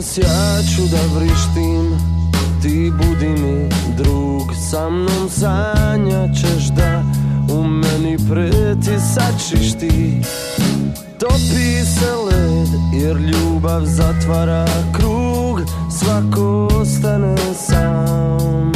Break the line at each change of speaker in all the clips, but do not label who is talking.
Danas ja ću da vrištim, ti budi mi drug. Sa mnom sanjat ćeš da u meni pretisačiš ti. Topi se led jer ljubav zatvara krug, svako ostane sam.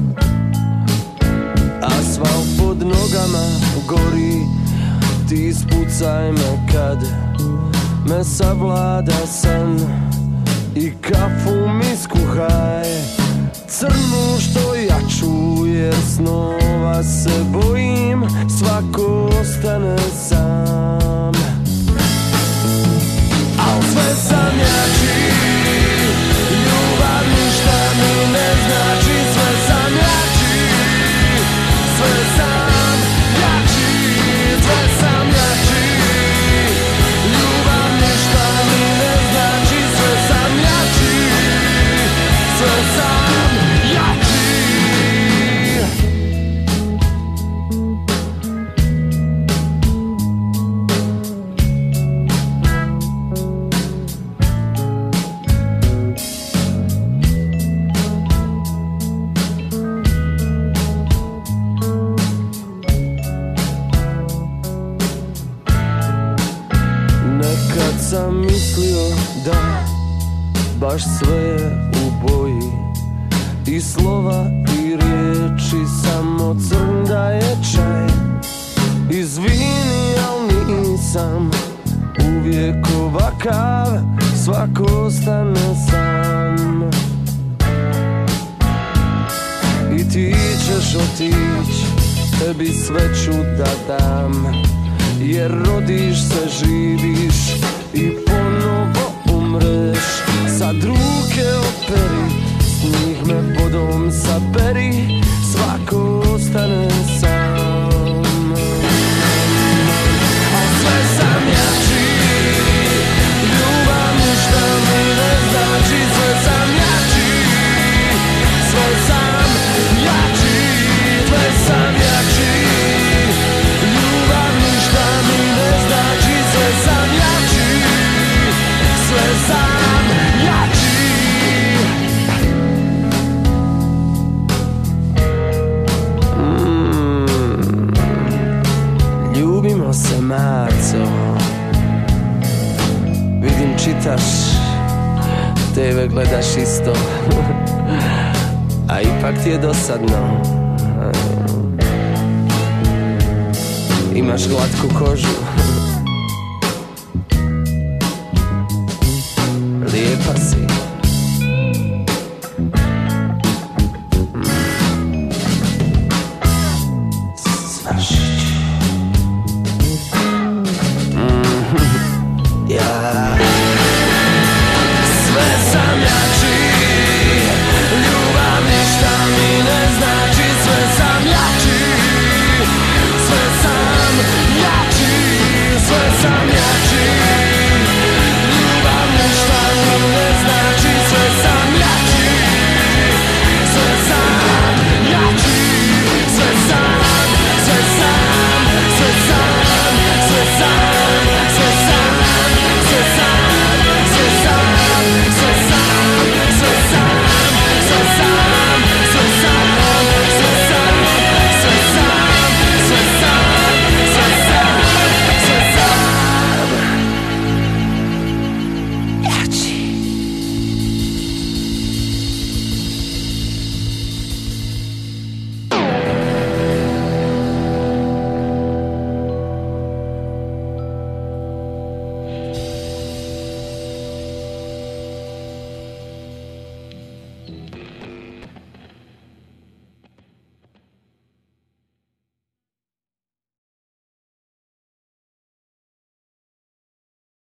Asfalt pod nogama gori, ti ispucaj me kad me savlada san. I kafu mi skuhaj, crnu što jaču, jer snova se bojim, svako ostane sam. Al sve sam jači, ljubav ništa mi ne znači. Sve sam jači, sve sam jači, sve sam jači, ljubav ništa mi ne znači. Sve sam jači, sve sam jači. Sam mislio da baš sve je u boji, i slova i riječi samo crn da je čaj. Izvini, al nisam uvijek ovakav, svako ostane sam. I ti ćeš otić, tebi sve ću da dam, jer rodiš se, živiš i ponovo umreš. Sad ruke operi, s njih me vodom saperi, svako ostane sam. A sve sam jači, ljubav ništa mi ne znači. Sve sam jači, sve sam jači, sve sam jači, ljubav ništa mi ne znači. Sve sam jači, sve sam jači. Ljubimo se, Maco. Vidim čitaš, TV gledaš isto, a ipak ti je dosadno. Imaš glatku kožu,